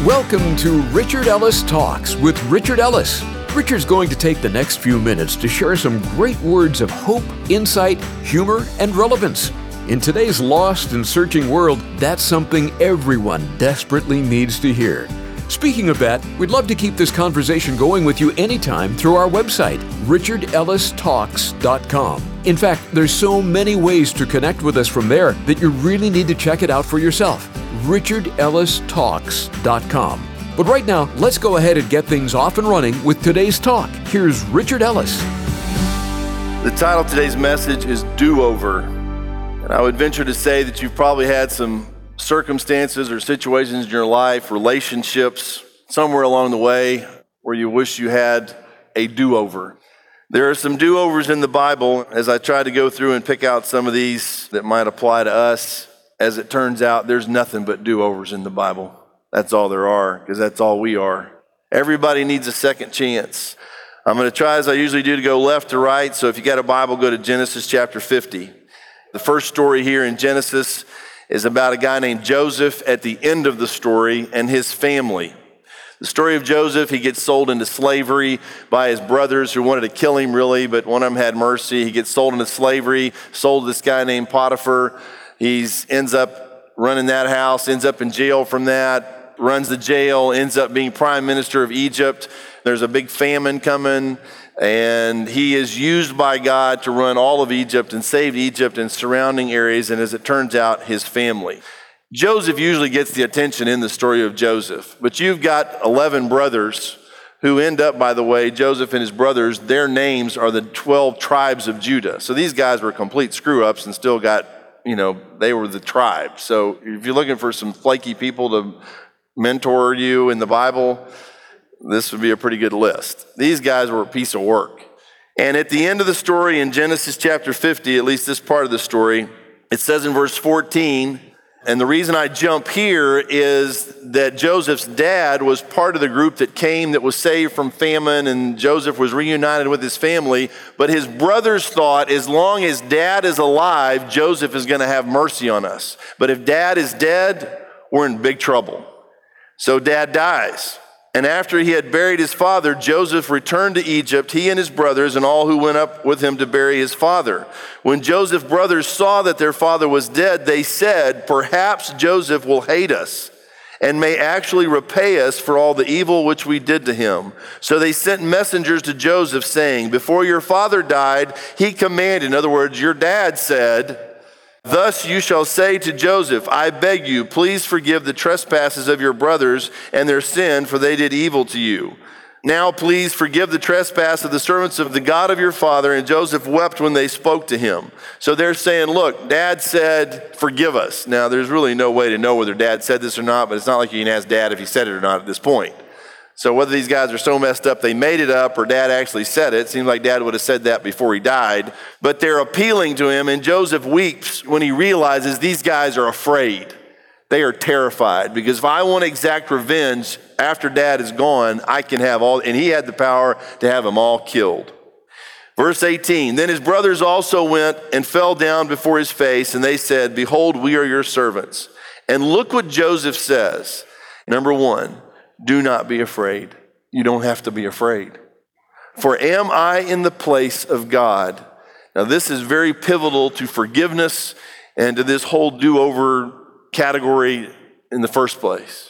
Welcome to Richard Ellis Talks with Richard Ellis. Richard's going to take the next few minutes to share some great words of hope, insight, humor, and relevance. In today's lost and searching world, that's something everyone desperately needs to hear. Speaking of that, we'd love to keep this conversation going with you anytime through our website, richardellistalks.com. In fact, there's so many ways to connect with us from there that you really need to check it out for yourself, richardellistalks.com. But right now, let's go ahead and get things off and running with today's talk. Here's Richard Ellis. The title of today's message is Do-Over. And I would venture to say that you've probably had some circumstances or situations in your life, relationships, somewhere along the way where you wish you had a do-over. There are some do-overs in the Bible. As I try to go through and pick out some of these that might apply to us, as it turns out, there's nothing but do-overs in the Bible. That's all there are, because that's all we are. Everybody needs a second chance. I'm going to try, as I usually do, to go left to right. So if you got a Bible, go to Genesis chapter 50. The first story here in Genesis is about a guy named Joseph at the end of the story and his family. The story of Joseph, he gets sold into slavery by his brothers who wanted to kill him really, but one of them had mercy. He gets sold into slavery, sold to this guy named Potiphar. He ends up running that house, ends up in jail from that, runs the jail, ends up being prime minister of Egypt. There's a big famine coming, and he is used by God to run all of Egypt and save Egypt and surrounding areas, and as it turns out, his family. Joseph usually gets the attention in the story of Joseph, but you've got 11 brothers who end up, by the way, Joseph and his brothers, their names are the 12 tribes of Judah. So these guys were complete screw-ups and still got, they were the tribe. So if you're looking for some flaky people to mentor you in the Bible, this would be a pretty good list. These guys were a piece of work. And at the end of the story in Genesis chapter 50, at least this part of the story, it says in verse 14, and the reason I jump here is that Joseph's dad was part of the group that came that was saved from famine, and Joseph was reunited with his family, but his brothers thought as long as dad is alive, Joseph is going to have mercy on us. But if dad is dead, we're in big trouble. So dad dies. And after he had buried his father, Joseph returned to Egypt, he and his brothers and all who went up with him to bury his father. When Joseph's brothers saw that their father was dead, they said, "Perhaps Joseph will hate us and may actually repay us for all the evil which we did to him." So they sent messengers to Joseph saying, "Before your father died, he commanded," in other words, your dad said, "Thus you shall say to Joseph, I beg you, please forgive the trespasses of your brothers and their sin, for they did evil to you. Now please forgive the trespass of the servants of the God of your father." And Joseph wept when they spoke to him. So they're saying, look, dad said, forgive us. Now there's really no way to know whether dad said this or not, but it's not like you can ask dad if he said it or not at this point. So whether these guys are so messed up they made it up or dad actually said it, seems like dad would have said that before he died. But they're appealing to him, and Joseph weeps when he realizes these guys are afraid. They are terrified, because if I want to exact revenge after dad is gone, I can have all, and he had the power to have them all killed. Verse 18, then his brothers also went and fell down before his face, and they said, "Behold, we are your servants." And look what Joseph says. Number one, do not be afraid. You don't have to be afraid. For am I in the place of God? Now this is very pivotal to forgiveness and to this whole do-over category in the first place.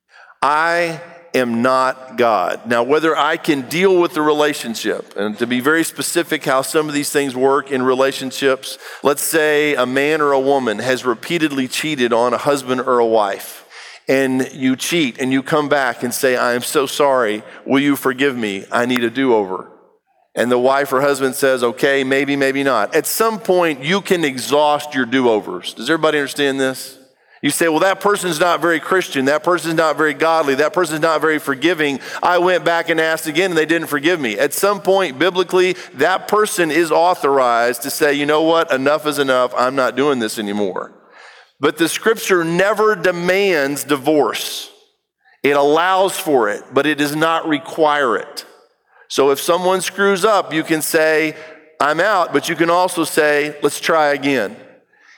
I am not God. Now whether I can deal with the relationship, and to be very specific how some of these things work in relationships, let's say a man or a woman has repeatedly cheated on a husband or a wife. And you cheat and you come back and say, "I am so sorry. Will you forgive me? I need a do-over." And the wife or husband says, "Okay, maybe, maybe not." At some point, you can exhaust your do-overs. Does everybody understand this? You say, "Well, that person's not very Christian. That person's not very godly. That person's not very forgiving. I went back and asked again and they didn't forgive me." At some point, biblically, that person is authorized to say, "You know what? Enough is enough. I'm not doing this anymore." But the scripture never demands divorce. It allows for it, but it does not require it. So if someone screws up, you can say, "I'm out," but you can also say, "Let's try again."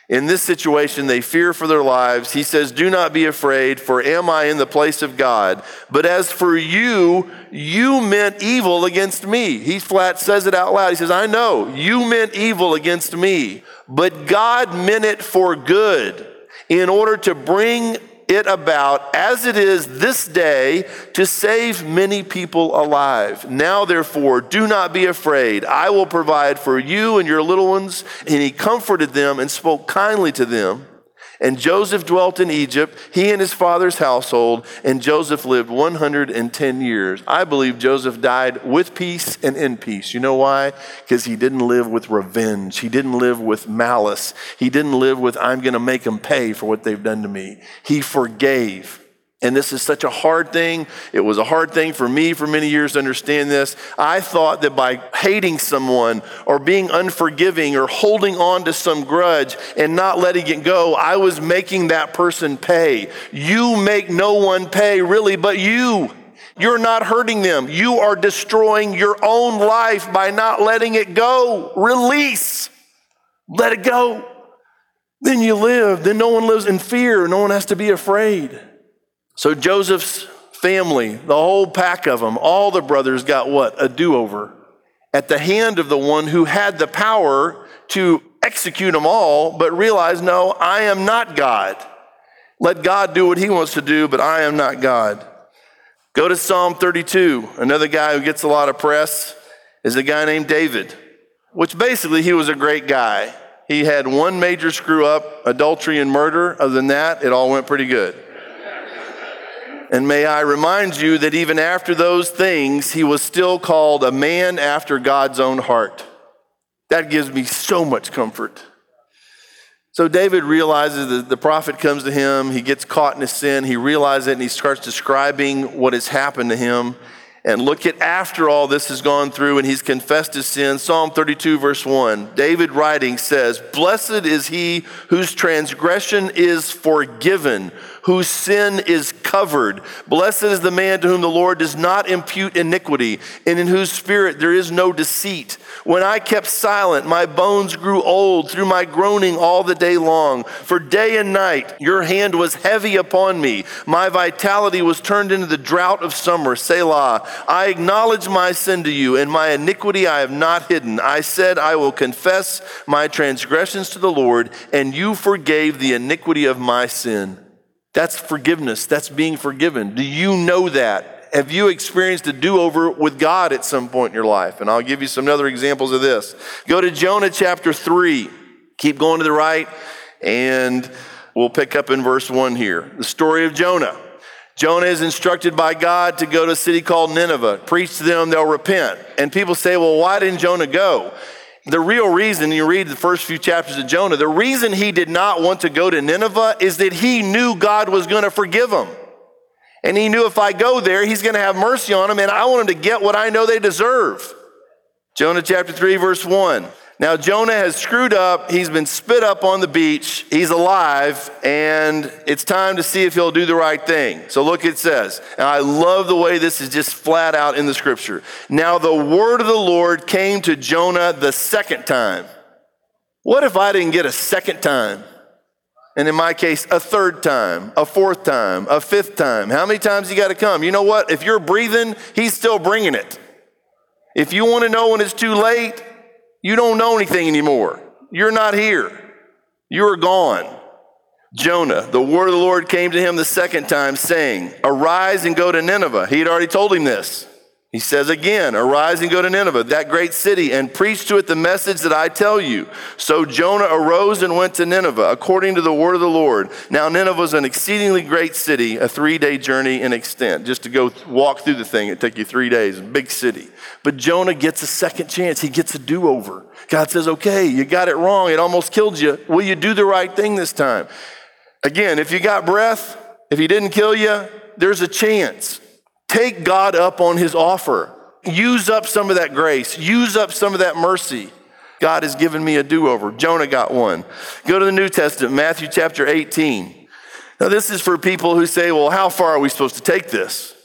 In this situation, they fear for their lives. He says, do not be afraid, for am I in the place of God? But as for you, you meant evil against me. He flat says it out loud. He says, I know, you meant evil against me, but God meant it for good, in order to bring it about as it is this day, to save many people alive. Now therefore, do not be afraid. I will provide for you and your little ones. And he comforted them and spoke kindly to them. And Joseph dwelt in Egypt, he and his father's household, and Joseph lived 110 years. I believe Joseph died with peace and in peace. You know why? Because he didn't live with revenge. He didn't live with malice. He didn't live with, I'm going to make them pay for what they've done to me. He forgave. And this is such a hard thing. It was a hard thing for me for many years to understand this. I thought that by hating someone or being unforgiving or holding on to some grudge and not letting it go, I was making that person pay. You make no one pay, really, but you. You're not hurting them. You are destroying your own life by not letting it go. Release. Let it go. Then you live. Then no one lives in fear. No one has to be afraid. So Joseph's family, the whole pack of them, all the brothers got what? A do-over at the hand of the one who had the power to execute them all, but realized, no, I am not God. Let God do what he wants to do, but I am not God. Go to Psalm 32. Another guy who gets a lot of press is a guy named David, which basically he was a great guy. He had one major screw up, adultery and murder. Other than that, it all went pretty good. And may I remind you that even after those things, he was still called a man after God's own heart. That gives me so much comfort. So David realizes that the prophet comes to him, he gets caught in his sin, he realizes it, and he starts describing what has happened to him. And look at after all this has gone through and he's confessed his sin. Psalm 32 verse 1, David writing says, blessed is he whose transgression is forgiven, whose sin is covered. Blessed is the man to whom the Lord does not impute iniquity, and in whose spirit there is no deceit. When I kept silent, my bones grew old through my groaning all the day long. For day and night your hand was heavy upon me. My vitality was turned into the drought of summer. Selah. I acknowledge my sin to you, and my iniquity I have not hidden. I said, I will confess my transgressions to the Lord, and you forgave the iniquity of my sin. That's forgiveness. That's being forgiven. Do you know that? Have you experienced a do-over with God at some point in your life? And I'll give you some other examples of this. Go to Jonah chapter 3. Keep going to the right, and we'll pick up in verse 1 here. The story of Jonah. Jonah is instructed by God to go to a city called Nineveh. Preach to them, they'll repent. And people say, well, why didn't Jonah go? The real reason, you read the first few chapters of Jonah, the reason he did not want to go to Nineveh is that he knew God was going to forgive him. And he knew if I go there, he's going to have mercy on them, and I want them to get what I know they deserve. Jonah chapter 3, verse 1. Now Jonah has screwed up, he's been spit up on the beach, he's alive, and it's time to see if he'll do the right thing. So look, it says, and I love the way this is just flat out in the scripture. Now the word of the Lord came to Jonah the second time. What if I didn't get a second time? And in my case, a third time, a fourth time, a fifth time. How many times you got to come? You know what? If you're breathing, he's still bringing it. If you want to know when it's too late, you don't know anything anymore. You're not here. You're gone. Jonah, the word of the Lord came to him the second time, saying, arise and go to Nineveh. He had already told him this. He says again, arise and go to Nineveh, that great city, and preach to it the message that I tell you. So Jonah arose and went to Nineveh, according to the word of the Lord. Now Nineveh was an exceedingly great city, a 3-day journey in extent. Just to go walk through the thing, it'd take you 3 days, a big city. But Jonah gets a second chance. He gets a do-over. God says, okay, you got it wrong. It almost killed you. Will you do the right thing this time? Again, if you got breath, if he didn't kill you, there's a chance. Take God up on his offer. Use up some of that grace. Use up some of that mercy. God has given me a do-over. Jonah got one. Go to the New Testament, Matthew chapter 18. Now this is for people who say, well, how far are we supposed to take this?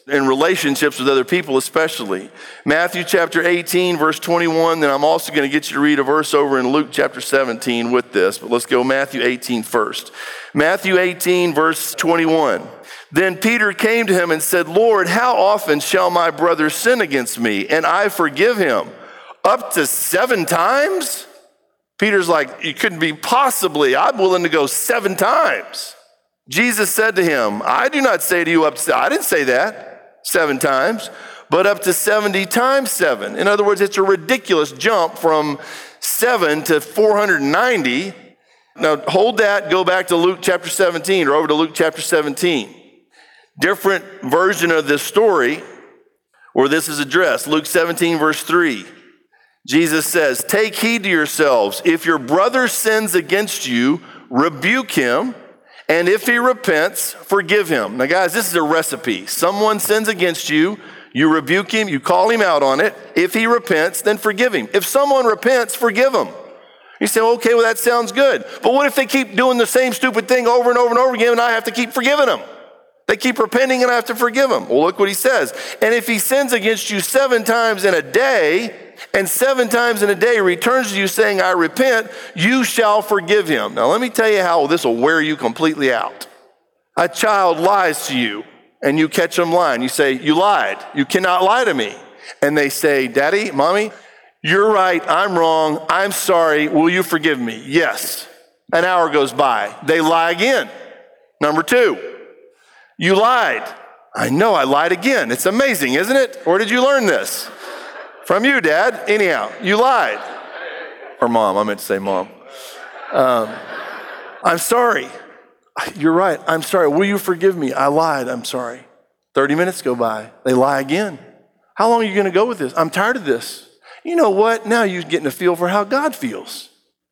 in relationships with other people especially. Matthew chapter 18, verse 21, then I'm also going to get you to read a verse over in Luke chapter 17 with this, but let's go Matthew 18 first. Matthew 18, verse 21. Then Peter came to him and said, Lord, how often shall my brother sin against me and I forgive him? Up to 7 times? Peter's like, you couldn't be possibly, I'm willing to go 7 times. Jesus said to him, I do not say to you I didn't say that 7 times, but up to 70 times 7. In other words, it's a ridiculous jump from 7 to 490. Now hold that, go back to Luke chapter 17 or over to Luke chapter 17. Different version of this story where this is addressed. Luke 17 verse 3. Jesus says, take heed to yourselves. If your brother sins against you, rebuke him. And if he repents, forgive him. Now guys, this is a recipe. Someone sins against you, you rebuke him, you call him out on it. If he repents, then forgive him. If someone repents, forgive him. You say, okay, well that sounds good. But what if they keep doing the same stupid thing over and over and over again and I have to keep forgiving them? They keep repenting and I have to forgive them. Well, look what he says. And if he sins against you 7 times in a day, and 7 times in a day returns to you saying, I repent, you shall forgive him. Now let me tell you how this will wear you completely out. A child lies to you and you catch them lying. You say, you lied. You cannot lie to me. And they say, Daddy, Mommy, you're right. I'm wrong. I'm sorry. Will you forgive me? Yes. An hour goes by. They lie again. Number 2, you lied. I know I lied again. It's amazing, isn't it? Where did you learn this? From you, Dad. Anyhow, you lied. Or Mom, I meant to say Mom. I'm sorry. You're right. I'm sorry. Will you forgive me? I lied. I'm sorry. 30 minutes go by. They lie again. How long are you going to go with this? I'm tired of this. You know what? Now you're getting a feel for how God feels.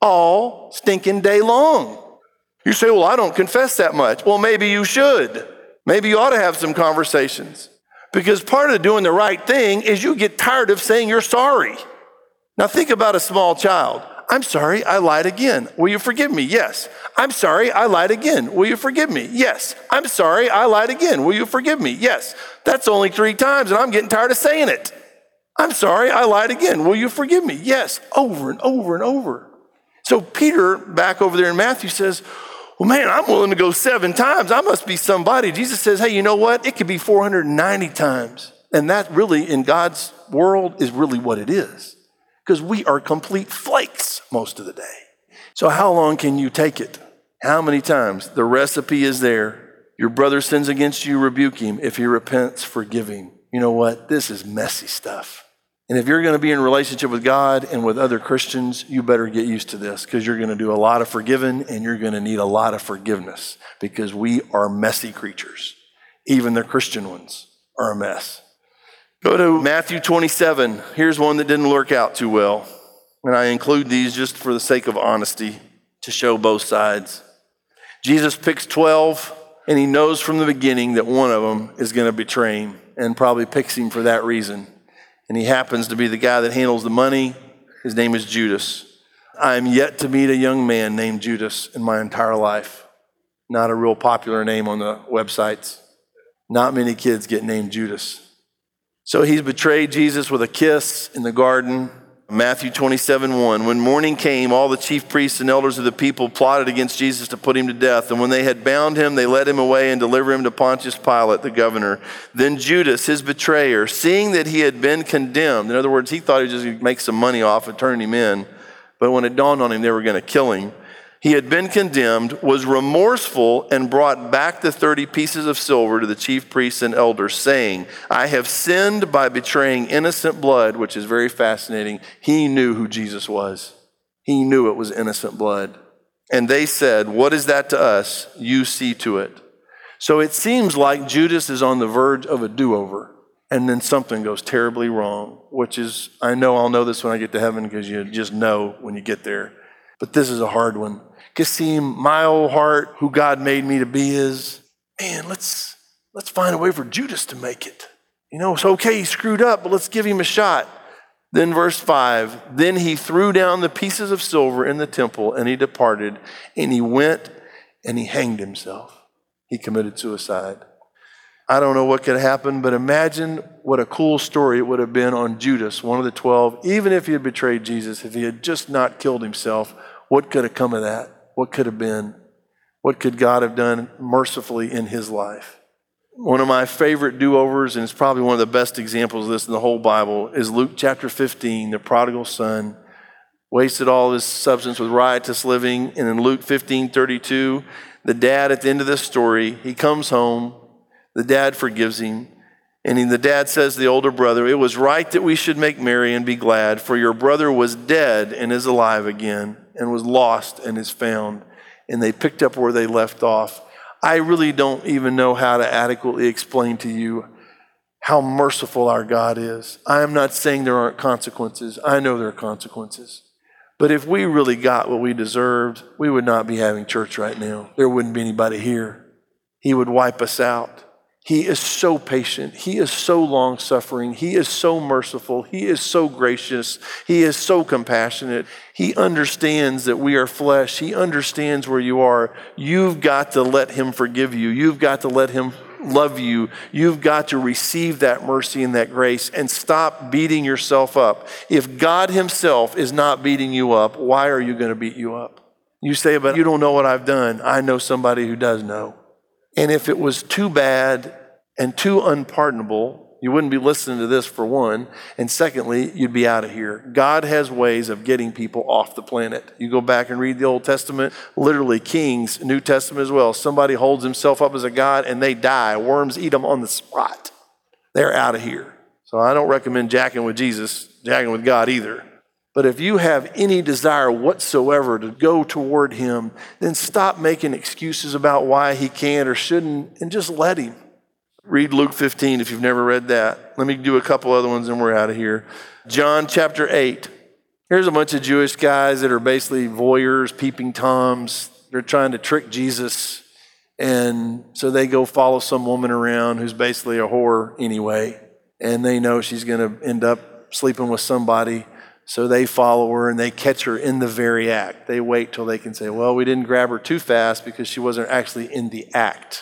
All stinking day long. You say, well, I don't confess that much. Well, maybe you should. Maybe you ought to have some conversations. Because part of doing the right thing is you get tired of saying you're sorry. Now think about a small child. I'm sorry, I lied again. Will you forgive me? Yes. I'm sorry, I lied again. Will you forgive me? Yes. I'm sorry, I lied again. Will you forgive me? Yes. That's only 3 times and I'm getting tired of saying it. I'm sorry, I lied again. Will you forgive me? Yes. Over and over and over. So Peter, back over there in Matthew, says, well, man, I'm willing to go 7 times. I must be somebody. Jesus says, hey, you know what? It could be 490 times. And that really, in God's world, is really what it is. Because we are complete flakes most of the day. So how long can you take it? How many times? The recipe is there. Your brother sins against you, rebuke him. If he repents, forgive him. You know what? This is messy stuff. And if you're going to be in a relationship with God and with other Christians, you better get used to this because you're going to do a lot of forgiving and you're going to need a lot of forgiveness because we are messy creatures. Even the Christian ones are a mess. Go to Matthew 27. Here's one that didn't work out too well. And I include these just for the sake of honesty to show both sides. Jesus picks 12 and he knows from the beginning that one of them is going to betray him and probably picks him for that reason. And he happens to be the guy that handles the money. His name is Judas. I am yet to meet a young man named Judas in my entire life. Not a real popular name on the websites. Not many kids get named Judas. So he's betrayed Jesus with a kiss in the garden. Matthew 27:1. When morning came, all the chief priests and elders of the people plotted against Jesus to put him to death. And when they had bound him, they led him away and delivered him to Pontius Pilate, the governor. Then Judas, his betrayer, seeing that he had been condemned, in other words, he thought he was just going to make some money off of turning him in, but when it dawned on him they were going to kill him, he had been condemned, was remorseful, and brought back the 30 pieces of silver to the chief priests and elders, saying, I have sinned by betraying innocent blood, which is very fascinating. He knew who Jesus was. He knew it was innocent blood. And they said, what is that to us? You see to it. So it seems like Judas is on the verge of a do-over, and then something goes terribly wrong, which is, I know I'll know this when I get to heaven because you just know when you get there. But this is a hard one. Kassim, my old heart, who God made me to be is, man, let's find a way for Judas to make it. You know, it's okay, he screwed up, but let's give him a shot. Then verse 5, then he threw down the pieces of silver in the temple and he departed and he went and he hanged himself. He committed suicide. I don't know what could happen, but imagine what a cool story it would have been on Judas, one of the 12. Even if he had betrayed Jesus, if he had just not killed himself, what could have come of that? What could have been? What could God have done mercifully in his life? One of my favorite do-overs, and it's probably one of the best examples of this in the whole Bible, is Luke chapter 15, the prodigal son wasted all his substance with riotous living. And in Luke 15:32, the dad at the end of this story, he comes home. The dad forgives him. And the dad says to the older brother, "It was right that we should make merry and be glad, for your brother was dead and is alive again, and was lost and is found." And they picked up where they left off. I really don't even know how to adequately explain to you how merciful our God is. I am not saying there aren't consequences. I know there are consequences. But if we really got what we deserved, we would not be having church right now. There wouldn't be anybody here. He would wipe us out. He is so patient. He is so long-suffering. He is so merciful. He is so gracious. He is so compassionate. He understands that we are flesh. He understands where you are. You've got to let him forgive you. You've got to let him love you. You've got to receive that mercy and that grace and stop beating yourself up. If God himself is not beating you up, why are you going to beat you up? You say, "But you don't know what I've done." I know somebody who does know. And if it was too bad and too unpardonable, you wouldn't be listening to this, for one. And secondly, you'd be out of here. God has ways of getting people off the planet. You go back and read the Old Testament, literally Kings, New Testament as well. Somebody holds himself up as a god and they die. Worms eat them on the spot. They're out of here. So I don't recommend jacking with Jesus, jacking with God either. But if you have any desire whatsoever to go toward him, then stop making excuses about why he can or shouldn't and just let him. Read Luke 15 if you've never read that. Let me do a couple other ones and we're out of here. John chapter 8. Here's a bunch of Jewish guys that are basically voyeurs, peeping Toms. They're trying to trick Jesus. And so they go follow some woman around who's basically a whore anyway. And they know she's going to end up sleeping with somebody. So they follow her and they catch her in the very act. They wait till they can say, "Well, we didn't grab her too fast because she wasn't actually in the act.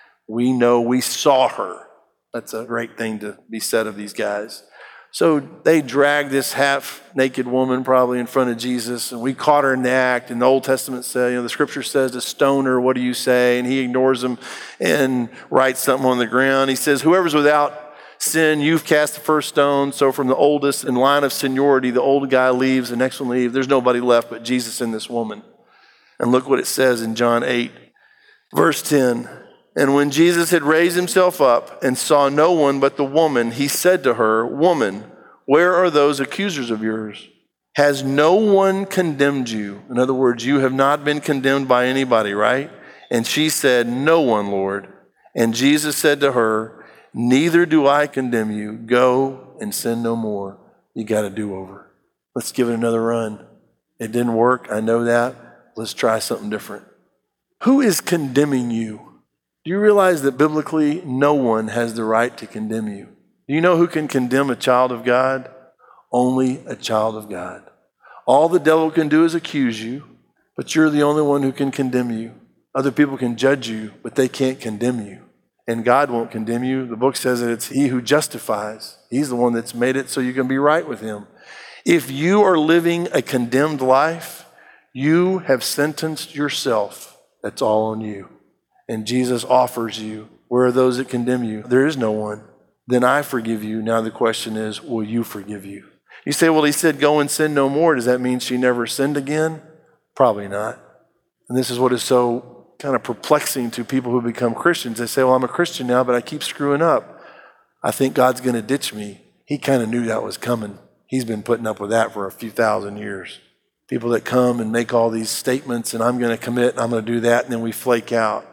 We know we saw her." That's a great thing to be said of these guys. So they drag this half-naked woman probably in front of Jesus, and we caught her in the act. And the Old Testament says, the scripture says to stone her. What do you say? And he ignores them and writes something on the ground. He says, "Whoever's without sin, you've cast the first stone." So from the oldest in line of seniority, the old guy leaves, the next one leaves. There's nobody left but Jesus and this woman. And look what it says in John 8, verse 10. "And when Jesus had raised himself up and saw no one but the woman, he said to her, 'Woman, where are those accusers of yours? Has no one condemned you?'" In other words, you have not been condemned by anybody, right? And she said, "No one, Lord." And Jesus said to her, "Neither do I condemn you. Go and sin no more." You got a do-over. Let's give it another run. It didn't work. I know that. Let's try something different. Who is condemning you? Do you realize that biblically no one has the right to condemn you? Do you know who can condemn a child of God? Only a child of God. All the devil can do is accuse you, but you're the only one who can condemn you. Other people can judge you, but they can't condemn you. And God won't condemn you. The book says that it's he who justifies. He's the one that's made it so you can be right with him. If you are living a condemned life, you have sentenced yourself. That's all on you. And Jesus offers you, "Where are those that condemn you?" There is no one. Then I forgive you. Now the question is, will you forgive you? You say, "Well, he said, go and sin no more." Does that mean she never sinned again? Probably not. And this is what is so kind of perplexing to people who become Christians. They say, "Well, I'm a Christian now, but I keep screwing up. I think God's going to ditch me." He kind of knew that was coming. He's been putting up with that for a few thousand years. People that come and make all these statements, and I'm going to commit, and I'm going to do that, and then we flake out.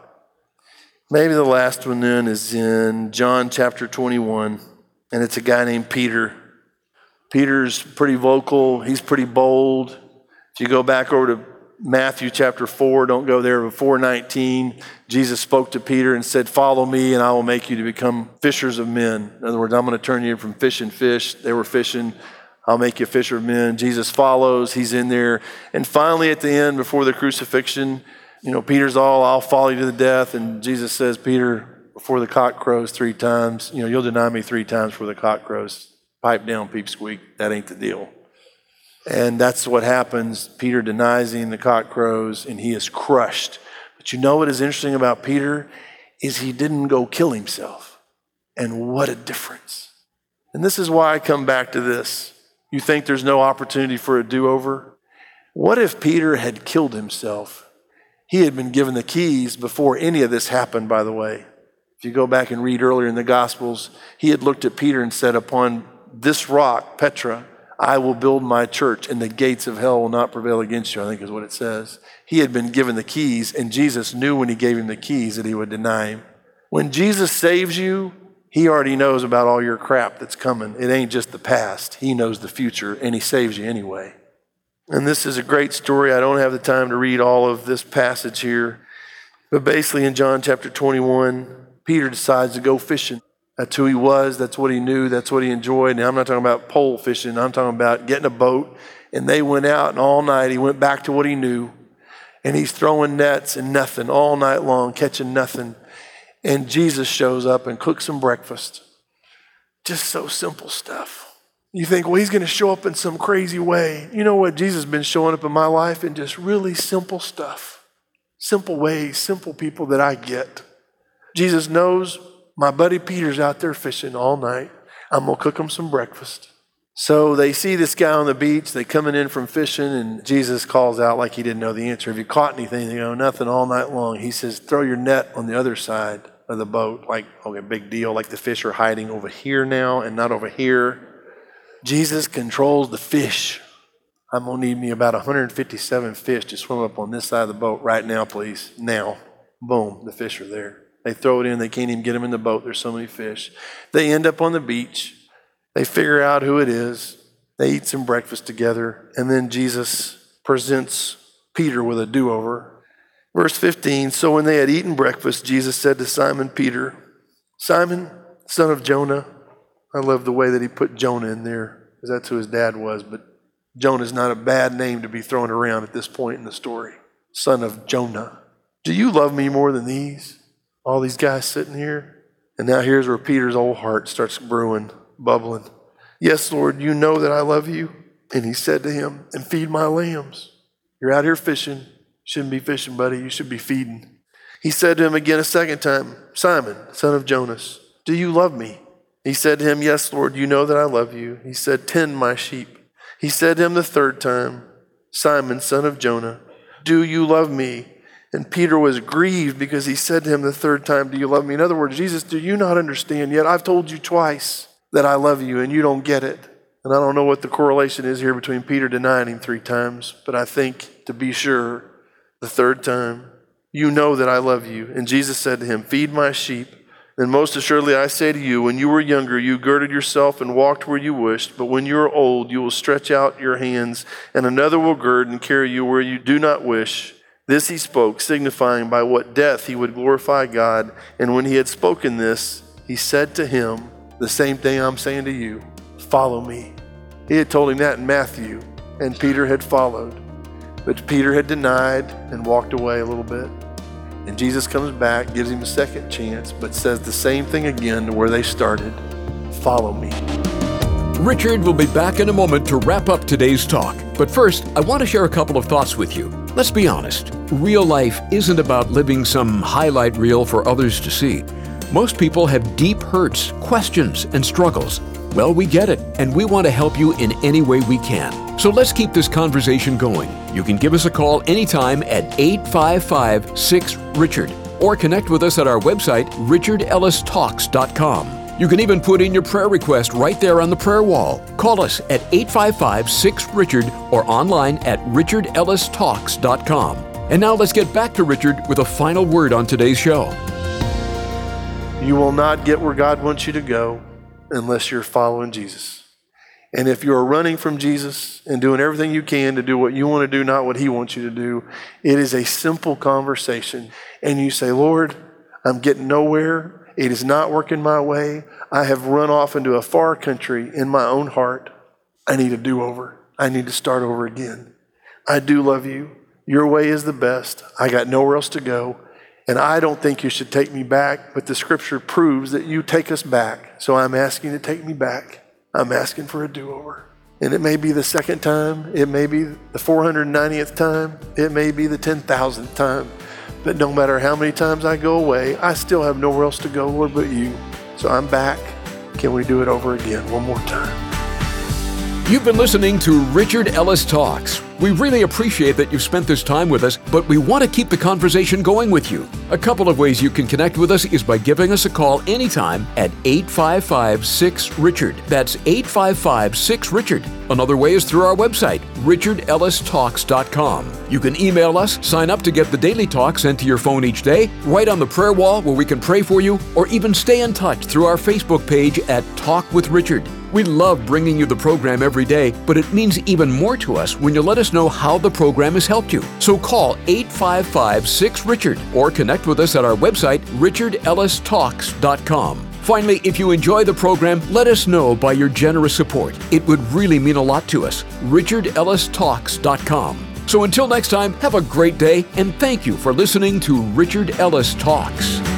Maybe the last one then is in John chapter 21, and it's a guy named Peter. Peter's pretty vocal. He's pretty bold. If you go back over to Matthew chapter 4, don't go there, but 4:19, Jesus spoke to Peter and said, "Follow me and I will make you to become fishers of men." In other words, I'm going to turn you from fishing fish. They were fishing. I'll make you a fisher of men. Jesus follows. He's in there. And finally at the end, before the crucifixion, Peter's all, "I'll follow you to the death." And Jesus says, "Peter, before the cock crows 3 times. You'll deny me 3 times before the cock crows. Pipe down, peep squeak. That ain't the deal. And that's what happens. Peter denies him, the cock crows, and he is crushed. But you know what is interesting about Peter is he didn't go kill himself. And what a difference. And this is why I come back to this. You think there's no opportunity for a do-over? What if Peter had killed himself? He had been given the keys before any of this happened, by the way. If you go back and read earlier in the Gospels, he had looked at Peter and said, upon this rock, Petra, I will build my church, and the gates of hell will not prevail against you, I think is what it says. He had been given the keys, and Jesus knew when he gave him the keys that he would deny him. When Jesus saves you, he already knows about all your crap that's coming. It ain't just the past. He knows the future, and he saves you anyway. And this is a great story. I don't have the time to read all of this passage here. But basically in John chapter 21, Peter decides to go fishing. That's who he was. That's what he knew. That's what he enjoyed. And I'm not talking about pole fishing. I'm talking about getting a boat. And they went out, and all night he went back to what he knew. And he's throwing nets and nothing all night long, catching nothing. And Jesus shows up and cooks some breakfast. Just so simple stuff. You think, well, he's going to show up in some crazy way. You know what? Jesus has been showing up in my life in just really simple stuff. Simple ways, simple people that I get. Jesus knows my buddy Peter's out there fishing all night. I'm going to cook him some breakfast. So they see this guy on the beach. They coming in from fishing, and Jesus calls out like he didn't know the answer. Have you caught anything? They go, nothing all night long. He says, throw your net on the other side of the boat. Like, okay, big deal. Like the fish are hiding over here now and not over here. Jesus controls the fish. I'm going to need me about 157 fish to swim up on this side of the boat right now, please. Now. Boom, the fish are there. They throw it in. They can't even get them in the boat. There's so many fish. They end up on the beach. They figure out who it is. They eat some breakfast together. And then Jesus presents Peter with a do-over. Verse 15, so when they had eaten breakfast, Jesus said to Simon Peter, Simon, son of Jonah. I love the way that he put Jonah in there, because that's who his dad was. But Jonah's not a bad name to be thrown around at this point in the story. Son of Jonah. Do you love me more than these? All these guys sitting here? And now here's where Peter's old heart starts brewing, bubbling. Yes, Lord, you know that I love you. And he said to him, and feed my lambs. You're out here fishing. Shouldn't be fishing, buddy. You should be feeding. He said to him again a second time, Simon, son of Jonas, do you love me? He said to him, yes, Lord, you know that I love you. He said, tend my sheep. He said to him the third time, Simon, son of Jonah, do you love me? And Peter was grieved because he said to him the third time, do you love me? In other words, Jesus, do you not understand yet? I've told you twice that I love you and you don't get it. And I don't know what the correlation is here between Peter denying him 3 times, but I think to be sure, the third time, you know that I love you. And Jesus said to him, feed my sheep. Then most assuredly I say to you, when you were younger, you girded yourself and walked where you wished. But when you are old, you will stretch out your hands, and another will gird and carry you where you do not wish. This he spoke, signifying by what death he would glorify God. And when he had spoken this, he said to him, the same thing I'm saying to you, follow me. He had told him that in Matthew, and Peter had followed. But Peter had denied and walked away a little bit. And Jesus comes back, gives him a second chance, but says the same thing again to where they started. Follow me. Richard will be back in a moment to wrap up today's talk. But first, I want to share a couple of thoughts with you. Let's be honest. Real life isn't about living some highlight reel for others to see. Most people have deep hurts, questions, and struggles. Well, we get it, and we want to help you in any way we can. So let's keep this conversation going. You can give us a call anytime at 855-6-RICHARD or connect with us at our website, richardellistalks.com. You can even put in your prayer request right there on the prayer wall. Call us at 855-6-RICHARD or online at richardellistalks.com. And now let's get back to Richard with a final word on today's show. You will not get where God wants you to go unless you're following Jesus. And if you're running from Jesus and doing everything you can to do what you want to do, not what he wants you to do, it is a simple conversation. And you say, Lord, I'm getting nowhere. It is not working my way. I have run off into a far country in my own heart. I need a do-over. I need to start over again. I do love you. Your way is the best. I got nowhere else to go. And I don't think you should take me back, but the scripture proves that you take us back. So I'm asking you to take me back. I'm asking for a do-over. And it may be the second time. It may be the 490th time. It may be the 10,000th time. But no matter how many times I go away, I still have nowhere else to go, Lord, but you. So I'm back. Can we do it over again one more time? You've been listening to Richard Ellis Talks. We really appreciate that you've spent this time with us, but we want to keep the conversation going with you. A couple of ways you can connect with us is by giving us a call anytime at 855-6-RICHARD. That's 855-6-RICHARD. Another way is through our website, richardellistalks.com. You can email us, sign up to get the daily talk sent to your phone each day, write on the prayer wall where we can pray for you, or even stay in touch through our Facebook page at Talk with Richard. We love bringing you the program every day, but it means even more to us when you let us know how the program has helped you. So call 855-6-RICHARD or connect with us at our website, richardellistalks.com. Finally, if you enjoy the program, let us know by your generous support. It would really mean a lot to us. richardellistalks.com. So until next time, have a great day, and thank you for listening to Richard Ellis Talks.